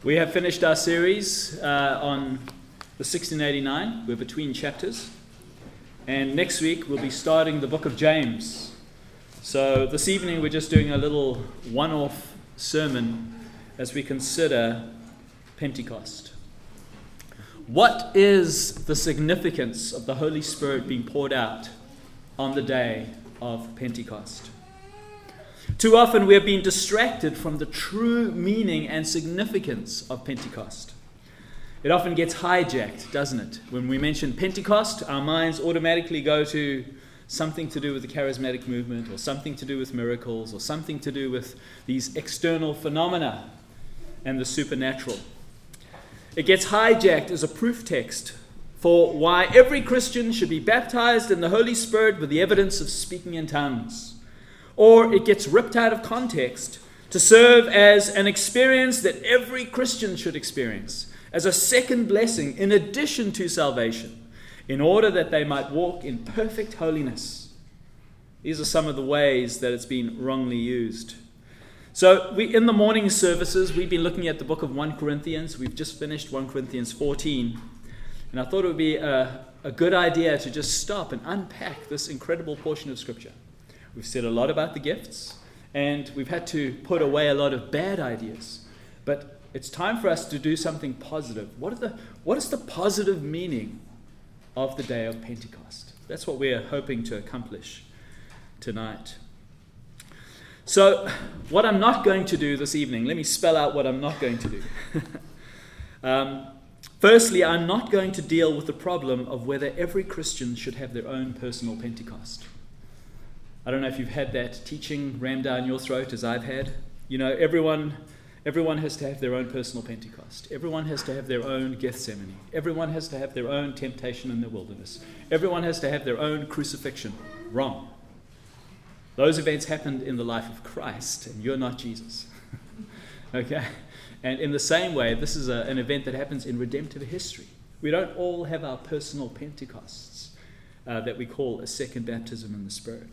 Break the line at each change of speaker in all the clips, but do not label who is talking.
We have finished our series on the 1689. We're between chapters. And next week we'll be starting the book of James. So this evening we're just doing a little one-off sermon as we consider Pentecost. What is the significance of the Holy Spirit being poured out on the day of Pentecost? Too often we have been distracted from the true meaning and significance of Pentecost. It often gets hijacked, doesn't it? When we mention Pentecost, our minds automatically go to something to do with the charismatic movement, or something to do with miracles, or something to do with these external phenomena and the supernatural. It gets hijacked as a proof text for why every Christian should be baptized in the Holy Spirit with the evidence of speaking in tongues. Or it gets ripped out of context to serve as an experience that every Christian should experience, as a second blessing in addition to salvation, in order that they might walk in perfect holiness. These are some of the ways that it's been wrongly used. So in the morning services, we've been looking at the book of 1 Corinthians. We've just finished 1 Corinthians 14. And I thought it would be a good idea to just stop and unpack this incredible portion of Scripture. We've said a lot about the gifts, and we've had to put away a lot of bad ideas. But it's time for us to do something positive. What is the positive meaning of the day of Pentecost? That's what we're hoping to accomplish tonight. So, what I'm not going to do this evening, let me spell out what I'm not going to do. Firstly, I'm not going to deal with the problem of whether every Christian should have their own personal Pentecost. I don't know if you've had that teaching rammed down your throat as I've had. You know, everyone has to have their own personal Pentecost. Everyone has to have their own Gethsemane. Everyone has to have their own temptation in the wilderness. Everyone has to have their own crucifixion. Wrong. Those events happened in the life of Christ, and you're not Jesus. Okay? And in the same way, this is an event that happens in redemptive history. We don't all have our personal Pentecosts that we call a second baptism in the Spirit.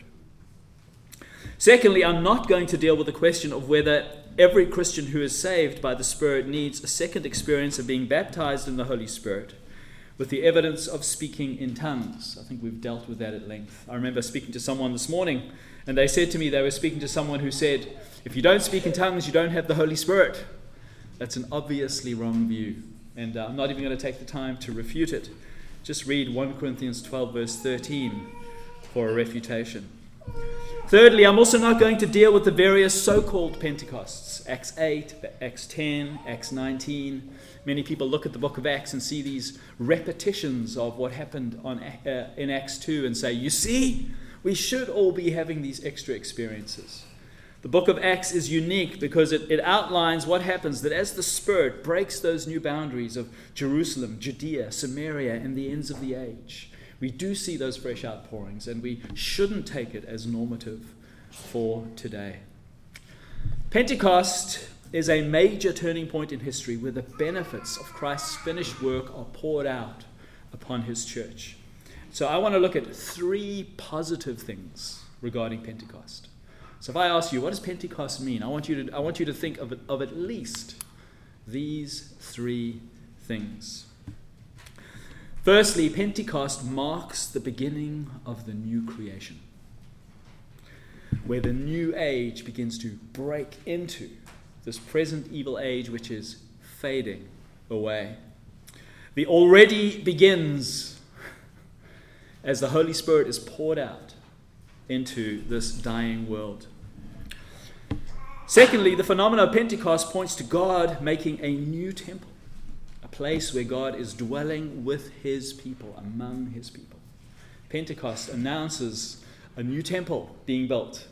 Secondly, I'm not going to deal with the question of whether every Christian who is saved by the Spirit needs a second experience of being baptized in the Holy Spirit with the evidence of speaking in tongues. I think we've dealt with that at length. I remember speaking to someone this morning, and they said to me they were speaking to someone who said, if you don't speak in tongues, you don't have the Holy Spirit. That's an obviously wrong view, and I'm not even going to take the time to refute it. Just read 1 Corinthians 12, verse 13 for a refutation. Thirdly, I'm also not going to deal with the various so-called Pentecosts, Acts 8, Acts 10, Acts 19. Many people look at the book of Acts and see these repetitions of what happened in Acts 2 and say, you see, we should all be having these extra experiences. The book of Acts is unique because it outlines what happens that as the Spirit breaks those new boundaries of Jerusalem, Judea, Samaria, and the ends of the age, we do see those fresh outpourings, and we shouldn't take it as normative for today. Pentecost is a major turning point in history where the benefits of Christ's finished work are poured out upon his church. So I want to look at three positive things regarding Pentecost. So if I ask you, what does Pentecost mean? I want you to think of at least these three things. Firstly, Pentecost marks the beginning of the new creation, where the new age begins to break into this present evil age which is fading away. The already begins as the Holy Spirit is poured out into this dying world. Secondly, the phenomenon of Pentecost points to God making a new temple, a place where God is dwelling with his people, among his people. Pentecost announces a new temple being built.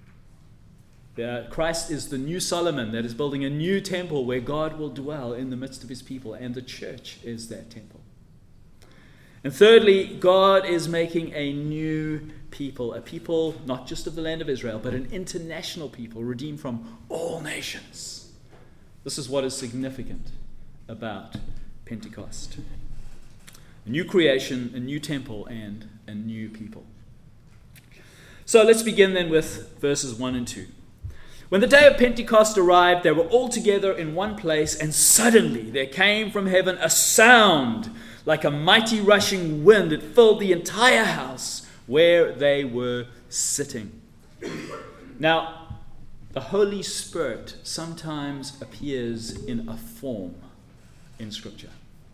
Christ is the new Solomon that is building a new temple where God will dwell in the midst of his people, and the church is that temple. And thirdly, God is making a new people, a people not just of the land of Israel, but an international people redeemed from all nations. This is what is significant about Pentecost. A new creation, a new temple, and a new people. So let's begin then with verses 1 and 2. When the day of Pentecost arrived, they were all together in one place, and suddenly there came from heaven a sound like a mighty rushing wind. It filled the entire house where they were sitting. Now, the Holy Spirit sometimes appears in a form in Scripture.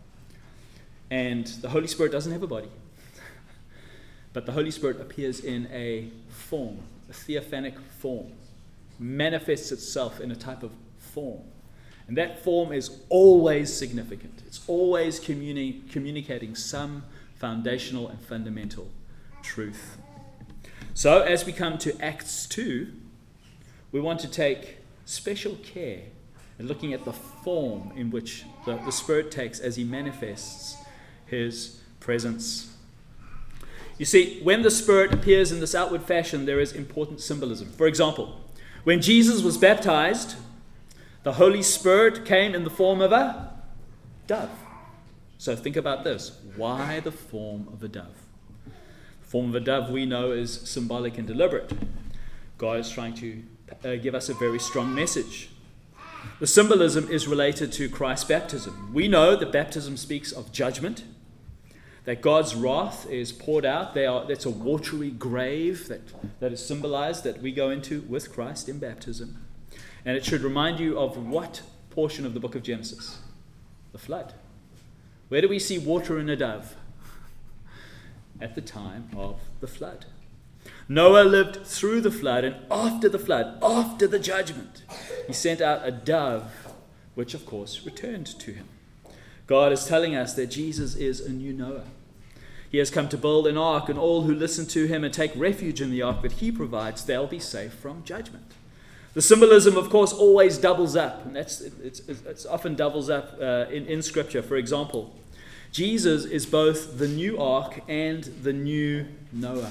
And the Holy Spirit doesn't have a body. But the Holy Spirit appears in a form, a theophanic form. Manifests itself in a type of form. And that form is always significant. It's always communicating some foundational and fundamental truth. So as we come to Acts 2, we want to take special care in looking at the form in which the Spirit takes as he manifests his presence. You see, when the Spirit appears in this outward fashion, there is important symbolism. For example, when Jesus was baptized, the Holy Spirit came in the form of a dove. So think about this. Why the form of a dove? The form of a dove we know is symbolic and deliberate. God is trying to give us a very strong message. The symbolism is related to Christ's baptism. We know that baptism speaks of judgment, that God's wrath is poured out. That's a watery grave that is symbolized that we go into with Christ in baptism. And it should remind you of what portion of the book of Genesis? The flood. Where do we see water in a dove? At the time of the flood. Noah lived through the flood, and after the flood, after the judgment, he sent out a dove, which of course returned to him. God is telling us that Jesus is a new Noah. He has come to build an ark, and all who listen to him and take refuge in the ark that he provides, they'll be safe from judgment. The symbolism, of course, always doubles up, and it's often doubles up in Scripture. For example, Jesus is both the new ark and the new Noah.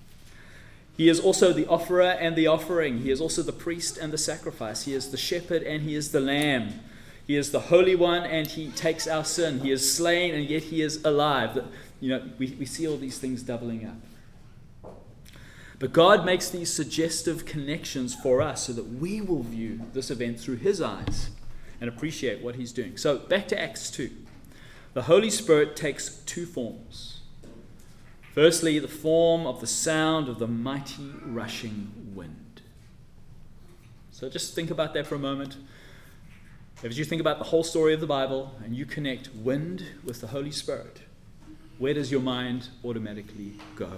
He is also the offerer and the offering. He is also the priest and the sacrifice. He is the shepherd and he is the lamb. He is the Holy One and he takes our sin. He is slain and yet he is alive. We see all these things doubling up. But God makes these suggestive connections for us so that we will view this event through his eyes and appreciate what he's doing. So back to Acts 2. The Holy Spirit takes two forms. Firstly, the form of the sound of the mighty rushing wind. So just think about that for a moment. As you think about the whole story of the Bible and you connect wind with the Holy Spirit, where does your mind automatically go?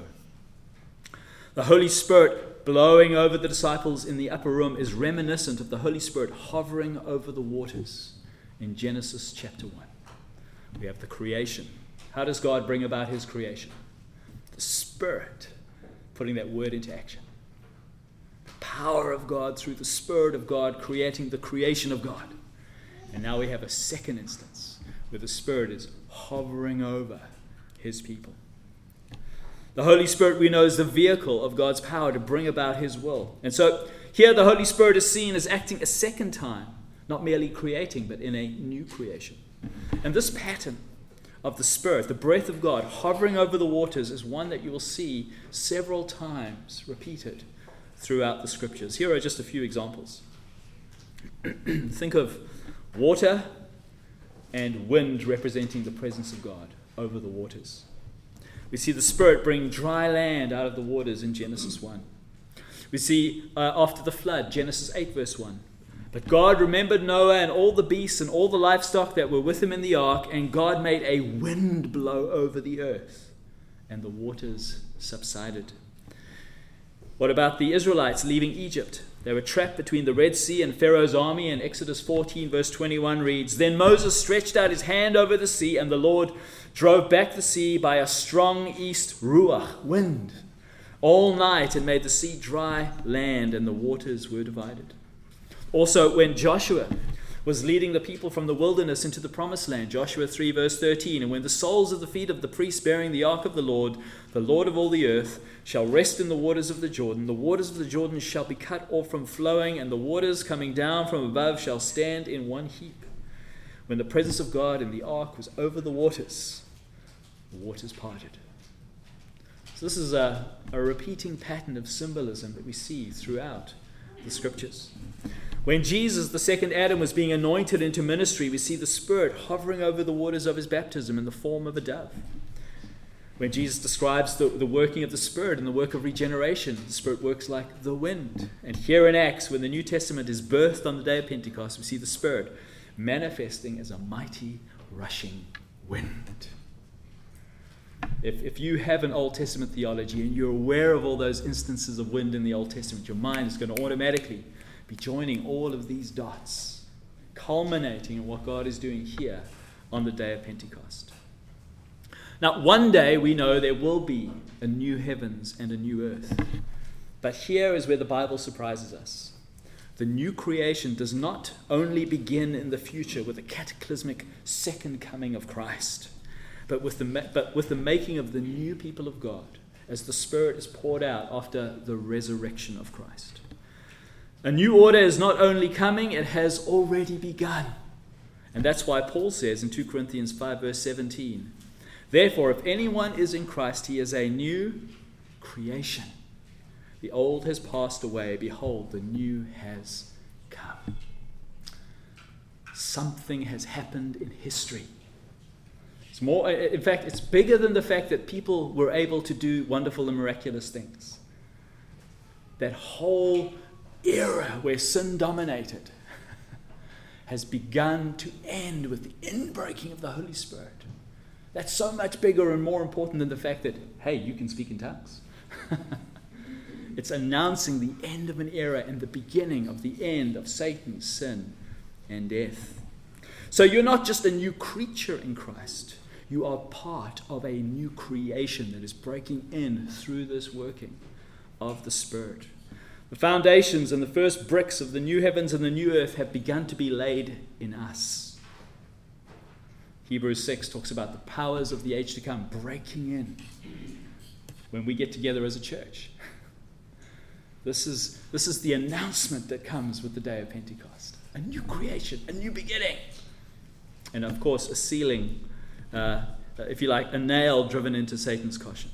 The Holy Spirit blowing over the disciples in the upper room is reminiscent of the Holy Spirit hovering over the waters in Genesis chapter 1. We have the creation. How does God bring about his creation? The Spirit putting that word into action. The power of God through the Spirit of God creating the creation of God. And now we have a second instance where the Spirit is hovering over his people. The Holy Spirit, we know, is the vehicle of God's power to bring about his will. And so here the Holy Spirit is seen as acting a second time, not merely creating, but in a new creation. And this pattern of the Spirit, the breath of God hovering over the waters, is one that you will see several times repeated throughout the Scriptures. Here are just a few examples. Think of water and wind representing the presence of God over the waters. We see the Spirit bring dry land out of the waters in Genesis 1. We see after the flood, Genesis 8 verse 1. But God remembered Noah and all the beasts and all the livestock that were with him in the ark, and God made a wind blow over the earth, and the waters subsided. What about the Israelites leaving Egypt? They were trapped between the Red Sea and Pharaoh's army, and Exodus 14 verse 21 reads, Then Moses stretched out his hand over the sea, and the Lord drove back the sea by a strong east ruach, wind, all night, and made the sea dry land, and the waters were divided. Also, when Joshua was leading the people from the wilderness into the promised land, Joshua 3 verse 13, and when the soles of the feet of the priests bearing the ark of the Lord of all the earth, shall rest in the waters of the waters of the Jordan shall be cut off from flowing, and the waters coming down from above shall stand in one heap. When the presence of God in the ark was over the waters parted. So this is a repeating pattern of symbolism that we see throughout the scriptures. When Jesus, the second Adam, was being anointed into ministry, we see the Spirit hovering over the waters of his baptism in the form of a dove. When Jesus describes the working of the Spirit and the work of regeneration, the Spirit works like the wind. And here in Acts, when the New Testament is birthed on the day of Pentecost, we see the Spirit manifesting as a mighty rushing wind. If you have an Old Testament theology and you're aware of all those instances of wind in the Old Testament, your mind is going to automatically be joining all of these dots, culminating in what God is doing here on the day of Pentecost. Now, one day we know there will be a new heavens and a new earth. But here is where the Bible surprises us. The new creation does not only begin in the future with a cataclysmic second coming of Christ, but with the making of the new people of God as the Spirit is poured out after the resurrection of Christ. A new order is not only coming, it has already begun. And that's why Paul says in 2 Corinthians 5 verse 17, "Therefore, if anyone is in Christ, he is a new creation. The old has passed away. Behold, the new has come." Something has happened in history. It's more, in fact, it's bigger than the fact that people were able to do wonderful and miraculous things. That whole era where sin dominated has begun to end with the inbreaking of the Holy Spirit. That's so much bigger and more important than the fact that, hey, you can speak in tongues. It's announcing the end of an era and the beginning of the end of Satan's sin and death. So you're not just a new creature in Christ. You are part of a new creation that is breaking in through this working of the Spirit. The foundations and the first bricks of the new heavens and the new earth have begun to be laid in us. Hebrews 6 talks about the powers of the age to come breaking in when we get together as a church. This is the announcement that comes with the day of Pentecost. A new creation, a new beginning. And of course, a sealing, if you like, a nail driven into Satan's coffin.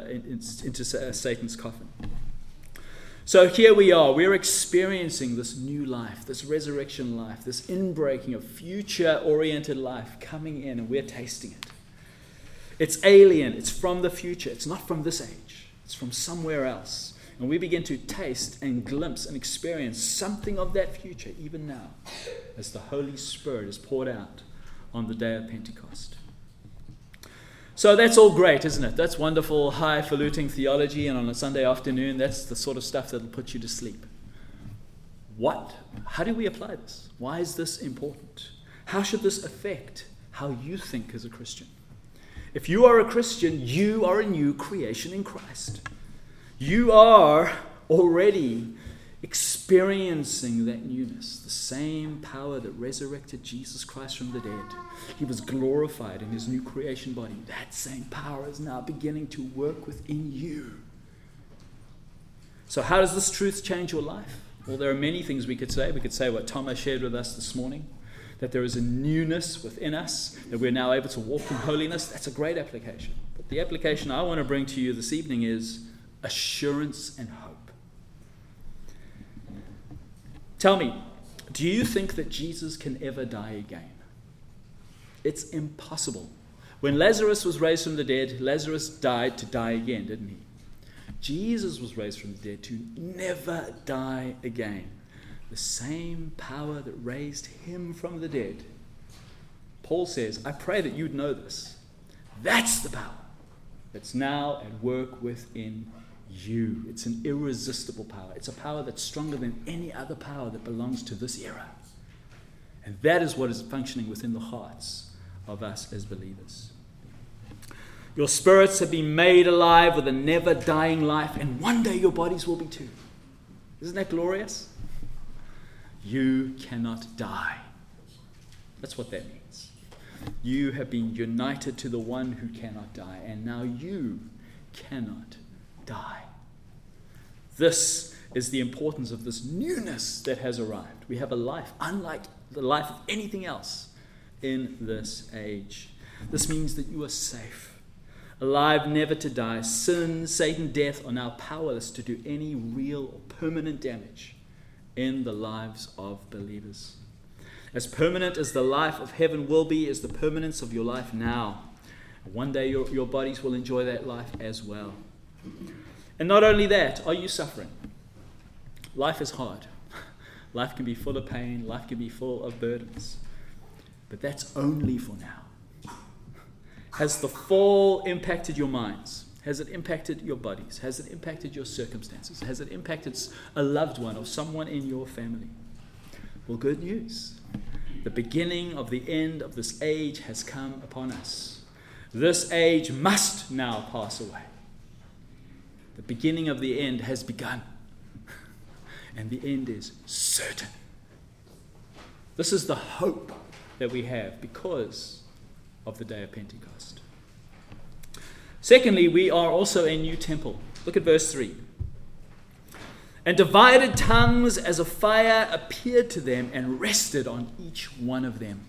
So here we are. We're experiencing this new life, this resurrection life, this inbreaking of future-oriented life coming in, and we're tasting it. It's alien. It's from the future. It's not from this age. It's from somewhere else. And we begin to taste and glimpse and experience something of that future even now as the Holy Spirit is poured out on the day of Pentecost. So that's all great, isn't it? That's wonderful, highfalutin theology, and on a Sunday afternoon, that's the sort of stuff that'll put you to sleep. How do we apply this? Why is this important? How should this affect how you think as a Christian? If you are a Christian, you are a new creation in Christ. You are already experiencing that newness, the same power that resurrected Jesus Christ from the dead. He was glorified in his new creation body. That same power is now beginning to work within you. So how does this truth change your life? Well, there are many things we could say. We could say what Thomas shared with us this morning, that there is a newness within us, that we're now able to walk in holiness. That's a great application. But the application I want to bring to you this evening is assurance and hope. Tell me, do you think that Jesus can ever die again? It's impossible. When Lazarus was raised from the dead, Lazarus died to die again, didn't he? Jesus was raised from the dead to never die again. The same power that raised him from the dead. Paul says, I pray that you'd know this. That's the power that's now at work within you. It's an irresistible power. It's a power that's stronger than any other power that belongs to this era. And that is what is functioning within the hearts of us as believers. Your spirits have been made alive with a never dying life, and one day your bodies will be too. Isn't that glorious? You cannot die. That's what that means. You have been united to the one who cannot die, and now you cannot die. This is the importance of this newness that has arrived. We have a life unlike the life of anything else in this age. This means that you are safe, alive never to die. Sin, Satan, death are now powerless to do any real or permanent damage in the lives of believers. As permanent as the life of heaven will be, is the permanence of your life now. One day your bodies will enjoy that life as well. And not only that, are you suffering? Life is hard. Life can be full of pain. Life can be full of burdens. But that's only for now. Has the fall impacted your minds? Has it impacted your bodies? Has it impacted your circumstances? Has it impacted a loved one or someone in your family? Well, good news. The beginning of the end of this age has come upon us. This age must now pass away. The beginning of the end has begun. And the end is certain. This is the hope that we have because of the day of Pentecost. Secondly, we are also a new temple. Look at verse 3. And divided tongues as a fire appeared to them and rested on each one of them.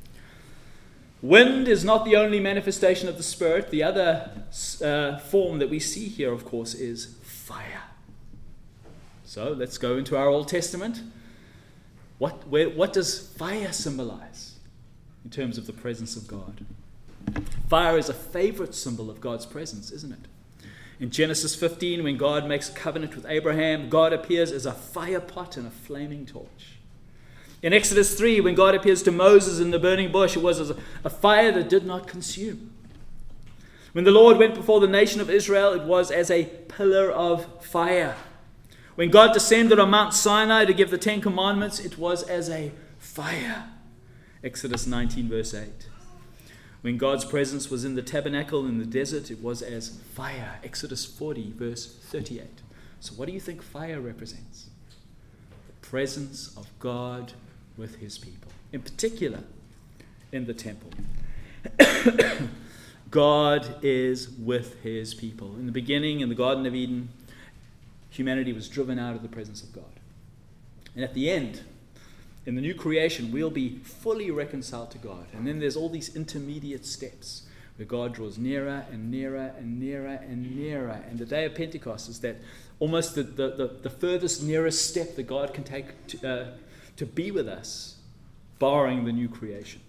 Wind is not the only manifestation of the Spirit. The other form that we see here, of course, is fire. So let's go into our Old Testament. What does fire symbolize in terms of the presence of God? Fire is a favorite symbol of God's presence, isn't it? In Genesis 15, when God makes a covenant with Abraham, God appears as a fire pot and a flaming torch. In Exodus 3, when God appears to Moses in the burning bush, it was as a fire that did not consume. When the Lord went before the nation of Israel, it was as a pillar of fire. When God descended on Mount Sinai to give the Ten Commandments, it was as a fire. Exodus 19, verse 8. When God's presence was in the tabernacle in the desert, it was as fire. Exodus 40, verse 38. So what do you think fire represents? The presence of God with his people. In particular, in the temple. God is with his people. In the beginning, in the Garden of Eden, humanity was driven out of the presence of God. And at the end, in the new creation, we'll be fully reconciled to God. And then there's all these intermediate steps where God draws nearer and nearer and nearer and nearer. And the day of Pentecost is that almost the furthest, nearest step that God can take to be with us, barring the new creation.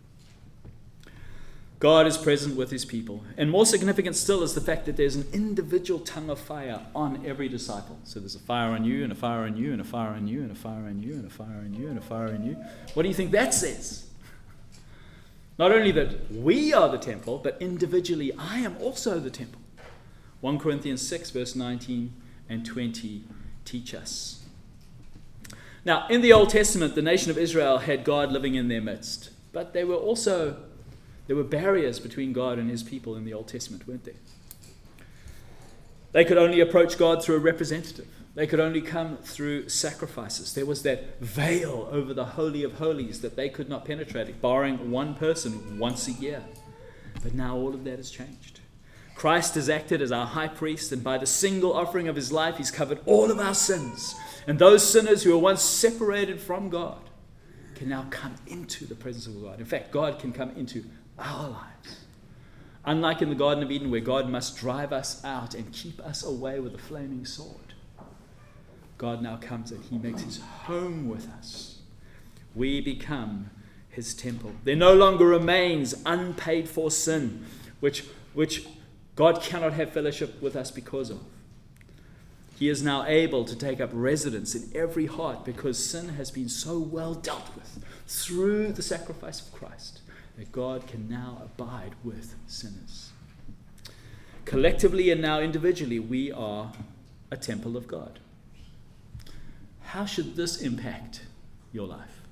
God is present with his people. And more significant still is the fact that there's an individual tongue of fire on every disciple. So there's a fire on you, and a fire on you, and a fire on you, and a fire on you, and a fire on you, and a fire on you. What do you think that says? Not only that we are the temple, but individually I am also the temple. 1 Corinthians 6, verse 19 and 20 teach us. Now, in the Old Testament, the nation of Israel had God living in their midst. But there were barriers between God and his people in the Old Testament, weren't there? They could only approach God through a representative. They could only come through sacrifices. There was that veil over the Holy of Holies that they could not penetrate, barring one person once a year. But now all of that has changed. Christ has acted as our high priest, and by the single offering of his life, he's covered all of our sins. And those sinners who were once separated from God can now come into the presence of God. In fact, God can come into our lives. Unlike in the Garden of Eden, where God must drive us out and keep us away with a flaming sword, God now comes and he makes his home with us. We become his temple. There no longer remains unpaid for sin, which God cannot have fellowship with us because of. He is now able to take up residence in every heart because sin has been so well dealt with through the sacrifice of Christ that God can now abide with sinners. Collectively and now individually, we are a temple of God. How should this impact your life?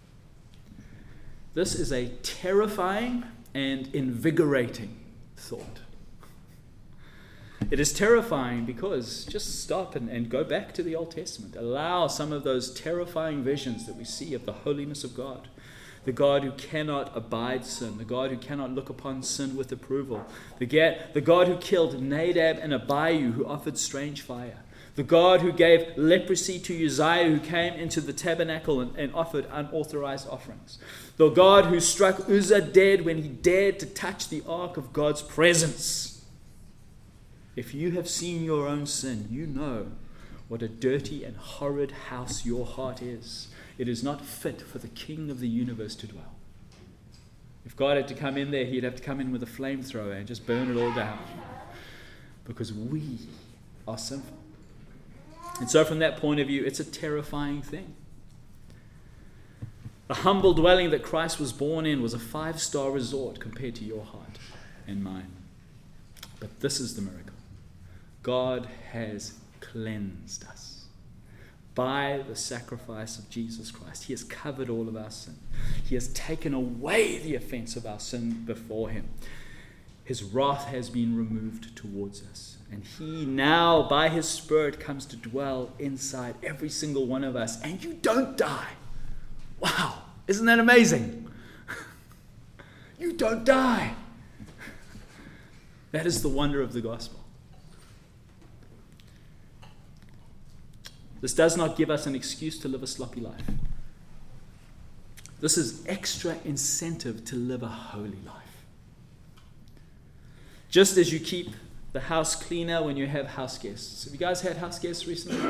This is a terrifying and invigorating thought. It is terrifying because just stop and go back to the Old Testament. Allow some of those terrifying visions that we see of the holiness of God. The God who cannot abide sin. The God who cannot look upon sin with approval. The God who killed Nadab and Abihu, who offered strange fire. The God who gave leprosy to Uzziah, who came into the tabernacle and offered unauthorized offerings. The God who struck Uzzah dead when he dared to touch the ark of God's presence. If you have seen your own sin, you know what a dirty and horrid house your heart is. It is not fit for the King of the universe to dwell. If God had to come in there, he'd have to come in with a flamethrower and just burn it all down. Because we are sinful. And so from that point of view, it's a terrifying thing. The humble dwelling that Christ was born in was a 5-star resort compared to your heart and mine. But this is the miracle. God has cleansed us by the sacrifice of Jesus Christ. He has covered all of our sin. He has taken away the offense of our sin before him. His wrath has been removed towards us. And he now, by his Spirit, comes to dwell inside every single one of us. And you don't die. Wow, isn't that amazing? You don't die. That is the wonder of the gospel. This does not give us an excuse to live a sloppy life. This is extra incentive to live a holy life. Just as you keep the house cleaner when you have house guests. Have you guys had house guests recently?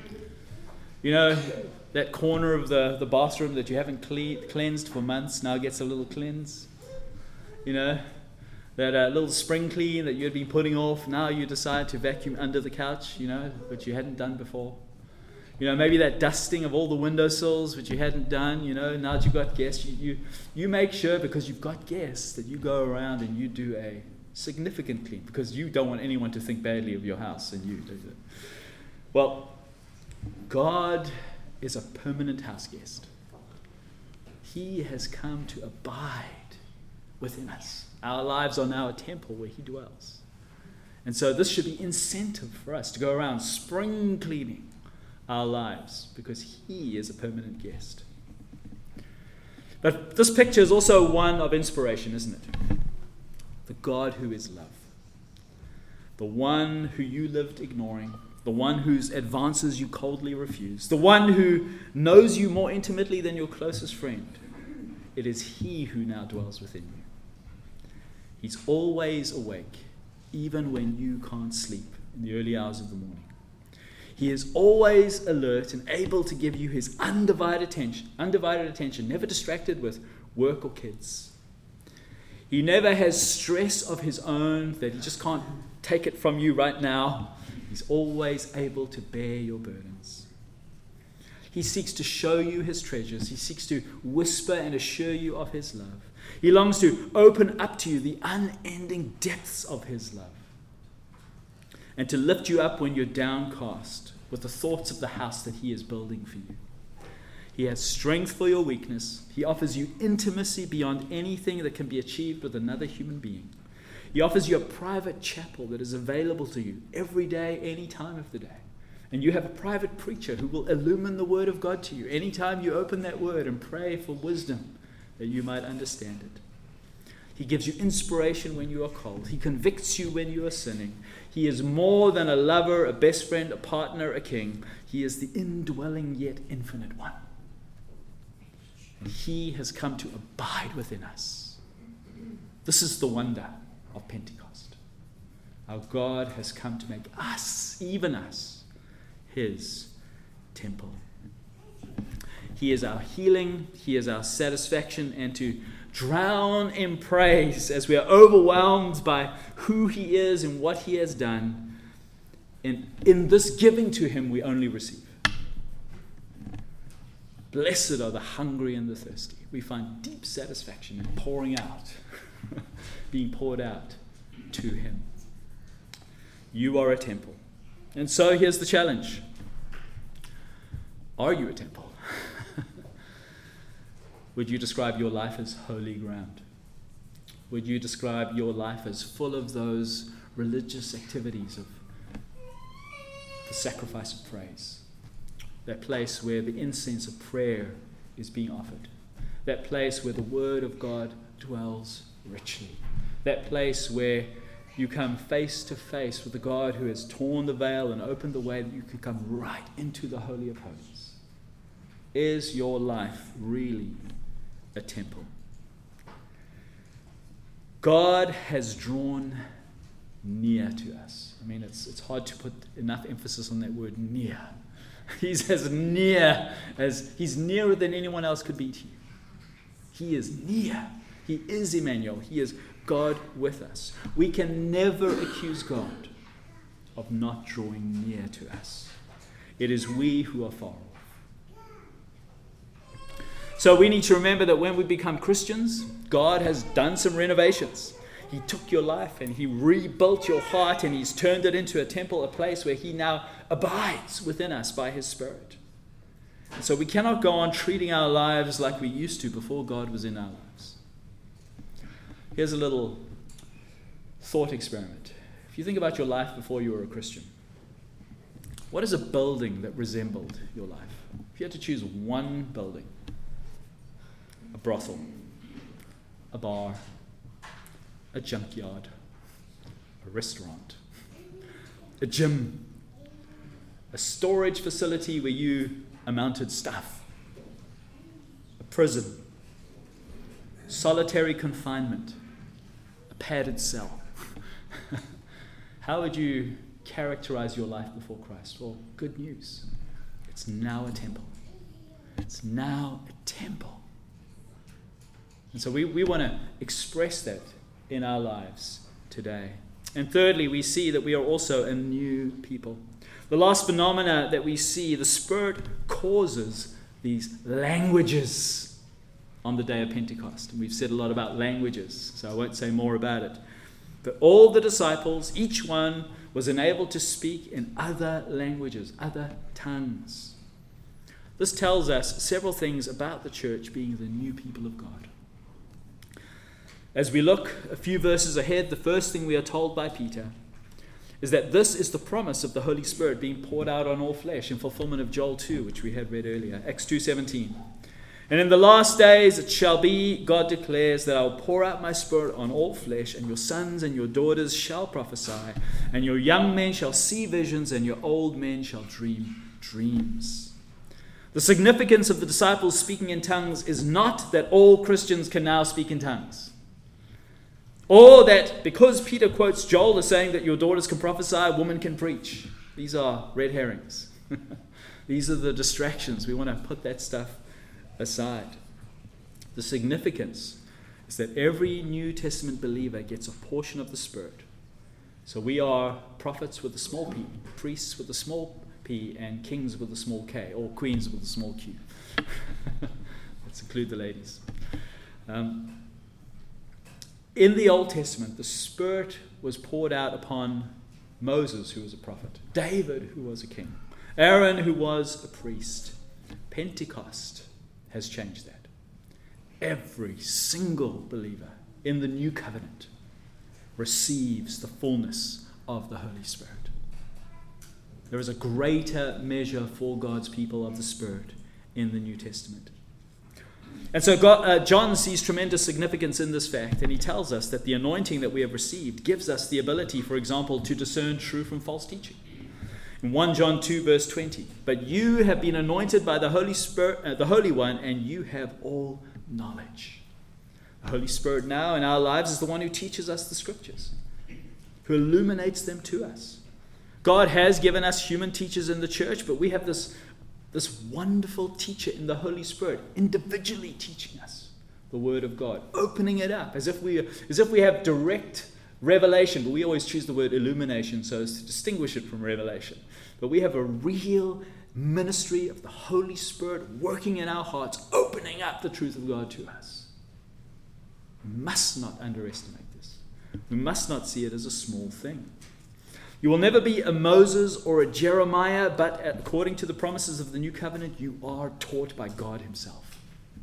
You know, that corner of the bathroom that you haven't cleansed for months now gets a little cleanse. You know, that little spring clean that you had been putting off, now you decide to vacuum under the couch, you know, which you hadn't done before. You know, maybe that dusting of all the windowsills, which you hadn't done, you know, now that you've got guests, you make sure, because you've got guests, that you go around and you do a significant clean, because you don't want anyone to think badly of your house, and you do that. Well, God is a permanent house guest. He has come to abide within us. Our lives are now a temple where he dwells. And so this should be incentive for us to go around spring cleaning our lives, because he is a permanent guest. But this picture is also one of inspiration, isn't it? The God who is love. The one who you lived ignoring. The one whose advances you coldly refuse. The one who knows you more intimately than your closest friend. It is he who now dwells within you. He's always awake, even when you can't sleep in the early hours of the morning. He is always alert and able to give you his undivided attention, never distracted with work or kids. He never has stress of his own that he just can't take it from you right now. He's always able to bear your burdens. He seeks to show you his treasures. He seeks to whisper and assure you of his love. He longs to open up to you the unending depths of his love, and to lift you up when you're downcast with the thoughts of the house that he is building for you. He has strength for your weakness. He offers you intimacy beyond anything that can be achieved with another human being. He offers you a private chapel that is available to you every day, any time of the day. And you have a private preacher who will illumine the word of God to you anytime you open that word and pray for wisdom that you might understand it. He gives you inspiration when you are cold. He convicts you when you are sinning. He is more than a lover, a best friend, a partner, a king. He is the indwelling yet infinite one. And he has come to abide within us. This is the wonder of Pentecost. Our God has come to make us, even us, his temple. He is our healing, he is our satisfaction, and to drown in praise as we are overwhelmed by who he is and what he has done. And in this giving to him, we only receive. Blessed are the hungry and the thirsty. We find deep satisfaction in pouring out, being poured out to him. You are a temple. And so here's the challenge. Are you a temple? Would you describe your life as holy ground? Would you describe your life as full of those religious activities of the sacrifice of praise? That place where the incense of prayer is being offered. That place where the word of God dwells richly. That place where you come face to face with the God who has torn the veil and opened the way that you can come right into the Holy of Holies. Is your life really a temple? God has drawn near to us. I mean, it's hard to put enough emphasis on that word near. He's as near as, he's nearer than anyone else could be to you. He is near. He is Emmanuel. He is God with us. We can never accuse God of not drawing near to us. It is we who are far off. So we need to remember that when we become Christians, God has done some renovations. He took your life and he rebuilt your heart, and he's turned it into a temple, a place where he now abides within us by his Spirit. And so we cannot go on treating our lives like we used to before God was in our lives. Here's a little thought experiment. If you think about your life before you were a Christian, what is a building that resembled your life? If you had to choose one building, a brothel, a bar, a junkyard, a restaurant, a gym, a storage facility where you amounted stuff, a prison, solitary confinement, a padded cell. How would you characterize your life before Christ? Well, good news. It's now a temple. It's now a temple. And so we want to express that in our lives today. And thirdly, we see that we are also a new people. The last phenomena that we see, the Spirit causes these languages on the day of Pentecost. And we've said a lot about languages, so I won't say more about it. But all the disciples, each one was enabled to speak in other languages, other tongues. This tells us several things about the church being the new people of God. As we look a few verses ahead, the first thing we are told by Peter is that this is the promise of the Holy Spirit being poured out on all flesh in fulfillment of Joel 2, which we had read earlier, Acts 2:17. And in the last days it shall be, God declares, that I will pour out my Spirit on all flesh, and your sons and your daughters shall prophesy, and your young men shall see visions, and your old men shall dream dreams. The significance of the disciples speaking in tongues is not that all Christians can now speak in tongues, or that because Peter quotes Joel as saying that your daughters can prophesy, women can preach. These are red herrings. These are the distractions. We want to put that stuff aside. The significance is that every New Testament believer gets a portion of the Spirit. So we are prophets with a small p, priests with a small p, and kings with a small k, or queens with a small q. Let's include the ladies. In the Old Testament, the Spirit was poured out upon Moses, who was a prophet, David, who was a king, Aaron, who was a priest. Pentecost has changed that. Every single believer in the new covenant receives the fullness of the Holy Spirit. There is a greater measure for God's people of the Spirit in the New Testament. And so John sees tremendous significance in this fact, and he tells us that the anointing that we have received gives us the ability, for example, to discern true from false teaching. In 1 John 2 verse 20, but you have been anointed by the Holy Spirit, the Holy One, and you have all knowledge. The Holy Spirit now in our lives is the one who teaches us the Scriptures, who illuminates them to us. God has given us human teachers in the church, but we have this wonderful teacher in the Holy Spirit, individually teaching us the Word of God, opening it up as if we have direct revelation, but we always choose the word illumination so as to distinguish it from revelation. But we have a real ministry of the Holy Spirit working in our hearts, opening up the truth of God to us. We must not underestimate this. We must not see it as a small thing. You will never be a Moses or a Jeremiah, but according to the promises of the new covenant, you are taught by God himself.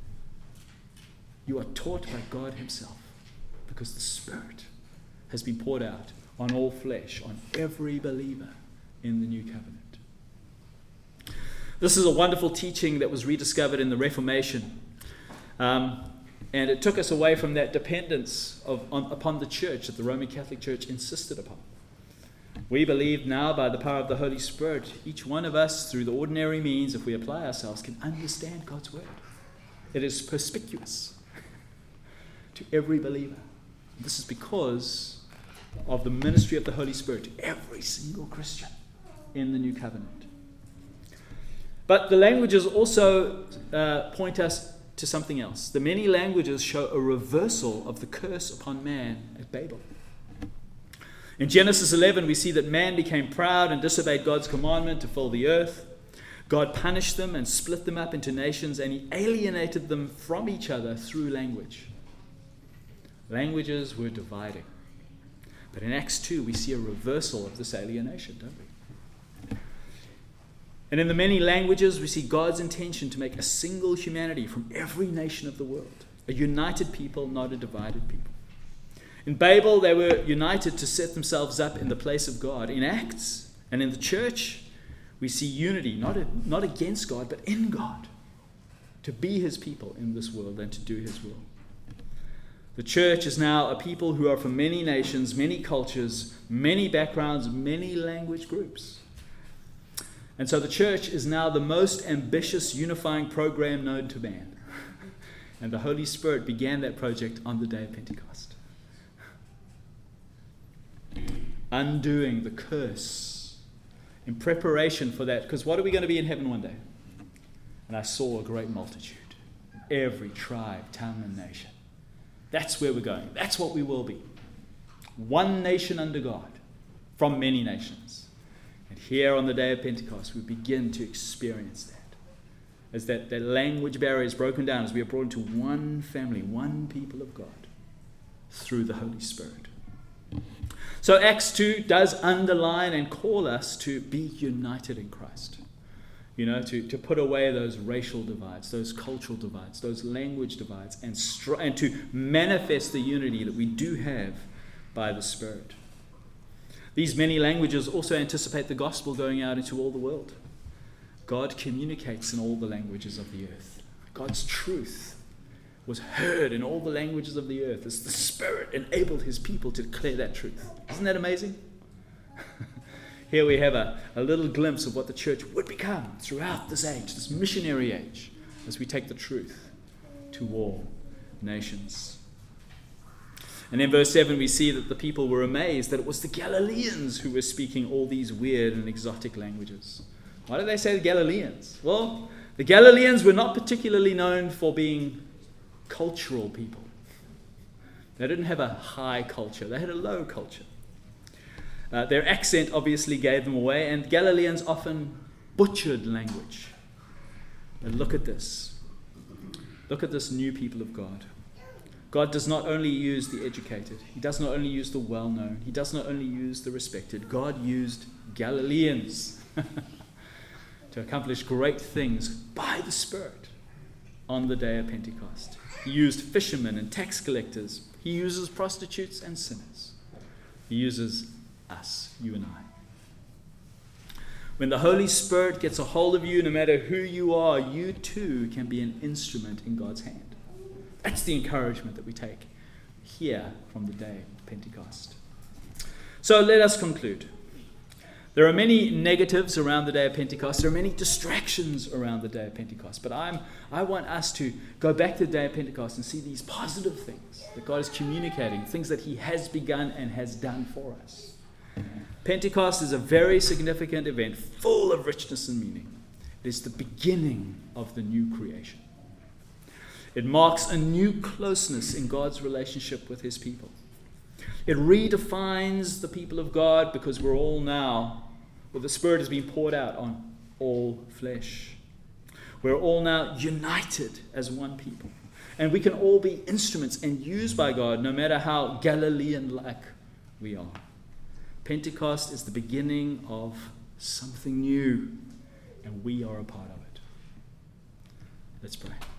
You are taught by God himself because the Spirit has been poured out on all flesh, on every believer in the new covenant. This is a wonderful teaching that was rediscovered in the Reformation. And it took us away from that dependence upon the church that the Roman Catholic Church insisted upon. We believe now, by the power of the Holy Spirit, each one of us, through the ordinary means, if we apply ourselves, can understand God's Word. It is perspicuous to every believer. This is because of the ministry of the Holy Spirit to every single Christian in the new covenant. But the languages also point us to something else. The many languages show a reversal of the curse upon man at Babel. In Genesis 11, we see that man became proud and disobeyed God's commandment to fill the earth. God punished them and split them up into nations, and he alienated them from each other through language. Languages were dividing. But in Acts 2, we see a reversal of this alienation, don't we? And in the many languages, we see God's intention to make a single humanity from every nation of the world, a united people, not a divided people. In Babel, they were united to set themselves up in the place of God. In Acts and in the church, we see unity, not against God, but in God, to be his people in this world and to do his will. The church is now a people who are from many nations, many cultures, many backgrounds, many language groups. And so the church is now the most ambitious unifying program known to man. And the Holy Spirit began that project on the day of Pentecost. Undoing the curse in preparation for that. Because what are we going to be in heaven one day? And I saw a great multitude, every tribe, tongue, and nation. That's where we're going. That's what we will be. One nation under God from many nations. And here on the day of Pentecost, we begin to experience that. As that language barrier is broken down, as we are brought into one family, one people of God, through the Holy Spirit. So Acts 2 does underline and call us to be united in Christ. You know, to put away those racial divides, those cultural divides, those language divides, and to manifest the unity that we do have by the Spirit. These many languages also anticipate the gospel going out into all the world. God communicates in all the languages of the earth. God's truth was heard in all the languages of the earth as the Spirit enabled his people to declare that truth. Isn't that amazing? Here we have a little glimpse of what the church would become throughout this age, this missionary age, as we take the truth to all nations. And in verse 7 we see that the people were amazed that it was the Galileans who were speaking all these weird and exotic languages. Why do they say the Galileans? Well, the Galileans were not particularly known for being cultural people. They didn't have a high culture. They had a low culture. Their accent obviously gave them away, and Galileans often butchered language. And look at this. Look at this new people of God. God does not only use the educated. He does not only use the well-known. He does not only use the respected. God used Galileans to accomplish great things by the Spirit on the day of Pentecost. He used fishermen and tax collectors. He uses prostitutes and sinners. He uses us, you and I. When the Holy Spirit gets a hold of you, no matter who you are, you too can be an instrument in God's hand. That's the encouragement that we take here from the day of Pentecost. So let us conclude. There are many negatives around the day of Pentecost. There are many distractions around the day of Pentecost. But I want us to go back to the day of Pentecost and see these positive things that God is communicating, things that he has begun and has done for us. Pentecost is a very significant event, full of richness and meaning. It is the beginning of the new creation. It marks a new closeness in God's relationship with his people. It redefines the people of God because we're all now, well, the Spirit has been poured out on all flesh. We're all now united as one people. And we can all be instruments and used by God no matter how Galilean-like we are. Pentecost is the beginning of something new, and we are a part of it. Let's pray.